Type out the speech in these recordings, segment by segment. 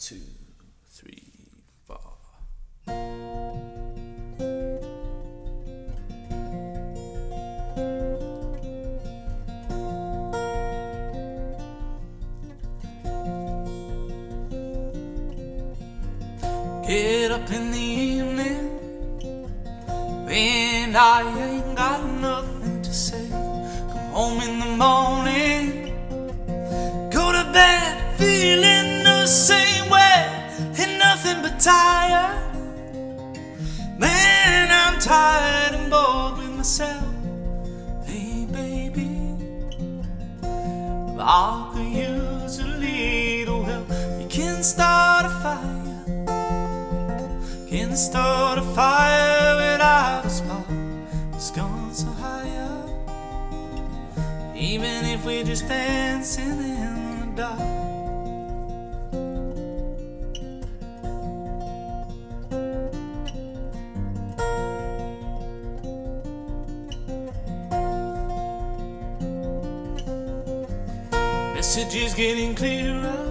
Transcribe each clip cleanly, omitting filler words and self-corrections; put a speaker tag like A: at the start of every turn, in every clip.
A: 2, 3, 4. Get up in the evening when I ain't got nothing to say. Come home in the morning, go to bed feeling the same way. Ain't nothing but tired. Man, I'm tired and bored with myself. Hey baby, I could use a little help. You can start a fire. Can start a fire without a spark. It's gone so high up. Even if we're just dancing in the dark. Message is getting clearer.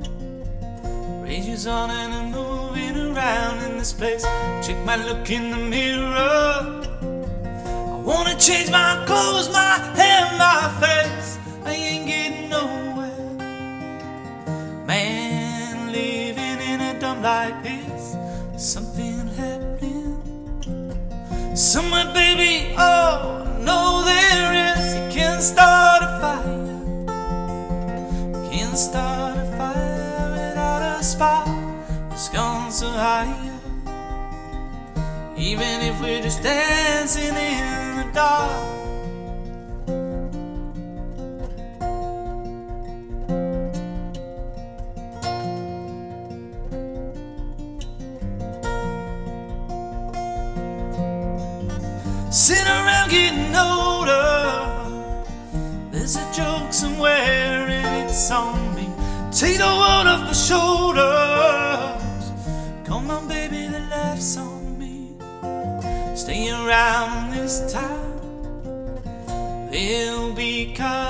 A: Rages on and I'm moving around in this place. Check my look in the mirror. I wanna change my clothes, my hair, my face. I ain't getting nowhere. Man, living in a dump like this, something happening somewhere, baby. Oh, no, there is. You can start a fire. You can start a fire without a spark. It's gone so high. Even if we're just dancing in the dark. Sitting around getting older. There's a joke somewhere and it's on me. Take the world off my shoulders. Come on baby, the laughs on me. Stay around this time, they'll be kind.